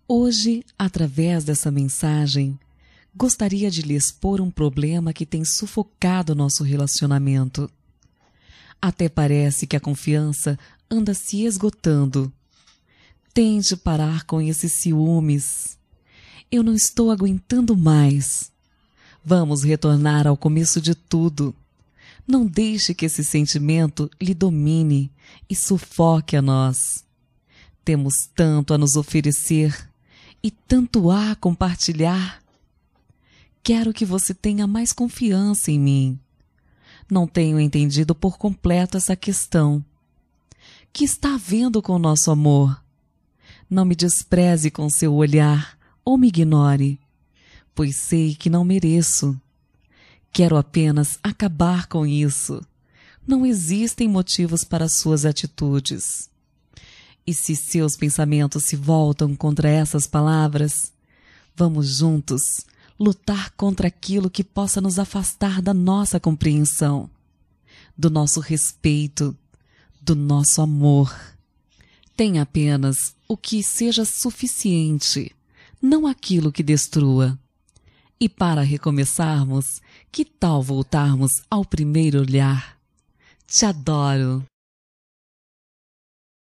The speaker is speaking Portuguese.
Hoje, através dessa mensagem, gostaria de lhe expor um problema que tem sufocado nosso relacionamento. Até parece que a confiança anda se esgotando. Tente parar com esses ciúmes. Eu não estou aguentando mais. Vamos retornar ao começo de tudo. Não deixe que esse sentimento lhe domine e sufoque a nós. Temos tanto a nos oferecer e tanto a compartilhar. Quero que você tenha mais confiança em mim. Não tenho entendido por completo essa questão. Que está havendo com o nosso amor? Não me despreze com seu olhar ou me ignore, pois sei que não mereço. Quero apenas acabar com isso. Não existem motivos para suas atitudes. E se seus pensamentos se voltam contra essas palavras, vamos juntos lutar contra aquilo que possa nos afastar da nossa compreensão, do nosso respeito, do nosso amor. Tenha apenas o que seja suficiente, não aquilo que destrua. E para recomeçarmos, que tal voltarmos ao primeiro olhar? Te adoro!